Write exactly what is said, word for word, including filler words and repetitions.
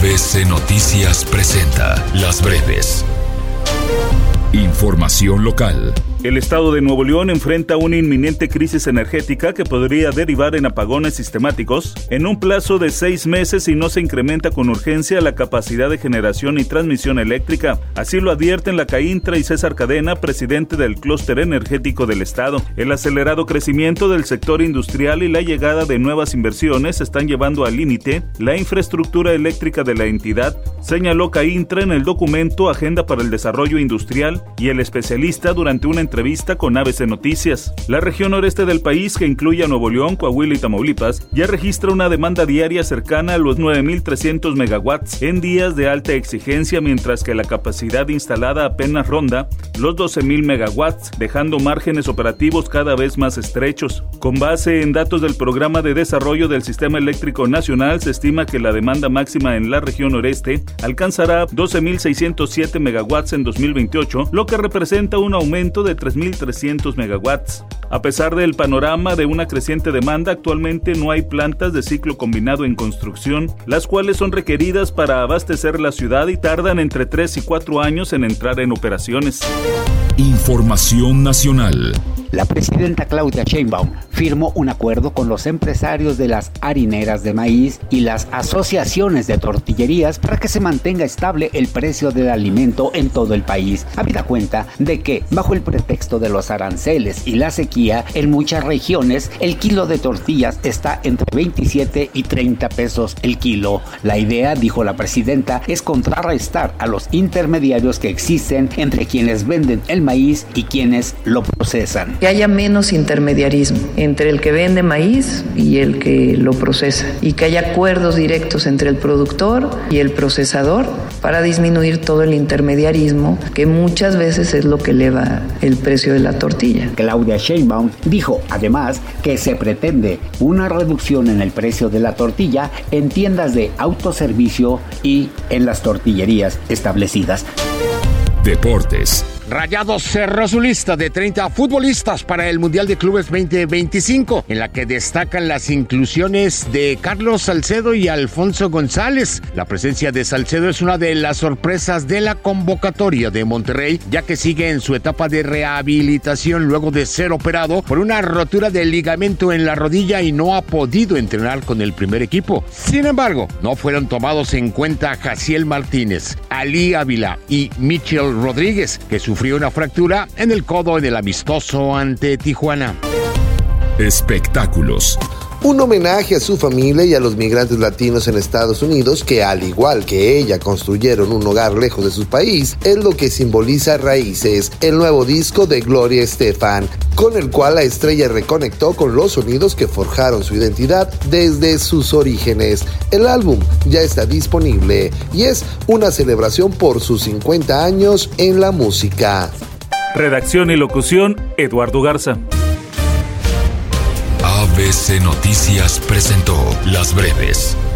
A B C Noticias presenta Las Breves. Información local. El estado de Nuevo León enfrenta una inminente crisis energética que podría derivar en apagones sistemáticos en un plazo de seis meses si no se incrementa con urgencia la capacidad de generación y transmisión eléctrica. Así lo advierten la CAINTRA y César Cadena, presidente del clúster energético del estado. El acelerado crecimiento del sector industrial y la llegada de nuevas inversiones están llevando al límite la infraestructura eléctrica de la entidad, señaló CAINTRA en el documento Agenda para el Desarrollo Industrial y el especialista durante una entrevista con A B C Noticias. La región noreste del país, que incluye a Nuevo León, Coahuila y Tamaulipas, ya registra una demanda diaria cercana a los nueve mil trescientos megawatts en días de alta exigencia, mientras que la capacidad instalada apenas ronda los doce mil megawatts, dejando márgenes operativos cada vez más estrechos. Con base en datos del Programa de Desarrollo del Sistema Eléctrico Nacional, se estima que la demanda máxima en la región noreste alcanzará doce mil seiscientos siete megawatts en dos mil veintiocho, lo que representa un aumento de tres mil trescientos megawatts. A pesar del panorama de una creciente demanda, actualmente no hay plantas de ciclo combinado en construcción, las cuales son requeridas para abastecer la ciudad y tardan entre tres y cuatro años en entrar en operaciones. Información nacional. La presidenta Claudia Sheinbaum firmó un acuerdo con los empresarios de las harineras de maíz y las asociaciones de tortillerías para que se mantenga estable el precio del alimento en todo el país, habida cuenta de que, bajo el pretexto de los aranceles y la sequía, en muchas regiones el kilo de tortillas está entre veintisiete y treinta pesos el kilo. La idea, dijo la presidenta, es contrarrestar a los intermediarios que existen entre quienes venden el maíz y quienes lo procesan. Que haya menos intermediarismo entre el que vende maíz y el que lo procesa, y que haya acuerdos directos entre el productor y el procesador para disminuir todo el intermediarismo, que muchas veces es lo que eleva el precio de la tortilla. Claudia Sheinbaum dijo además que se pretende una reducción en el precio de la tortilla en tiendas de autoservicio y en las tortillerías establecidas. Deportes. Rayados cerró su lista de treinta futbolistas para el Mundial de Clubes veinte veinticinco, en la que destacan las inclusiones de Carlos Salcedo y Alfonso González. La presencia de Salcedo es una de las sorpresas de la convocatoria de Monterrey, ya que sigue en su etapa de rehabilitación luego de ser operado por una rotura del ligamento en la rodilla y no ha podido entrenar con el primer equipo. Sin embargo, no fueron tomados en cuenta Jaciel Martínez, Ali Ávila y Michel Rodríguez, que sufrieron Sufrió una fractura en el codo en el amistoso ante Tijuana. Espectáculos. Un homenaje a su familia y a los migrantes latinos en Estados Unidos que, al igual que ella, construyeron un hogar lejos de su país, es lo que simboliza Raíces, el nuevo disco de Gloria Estefan, con el cual la estrella reconectó con los sonidos que forjaron su identidad desde sus orígenes. El álbum ya está disponible y es una celebración por sus cincuenta años en la música. Redacción y locución, Eduardo Garza. A B C Noticias presentó Las Breves.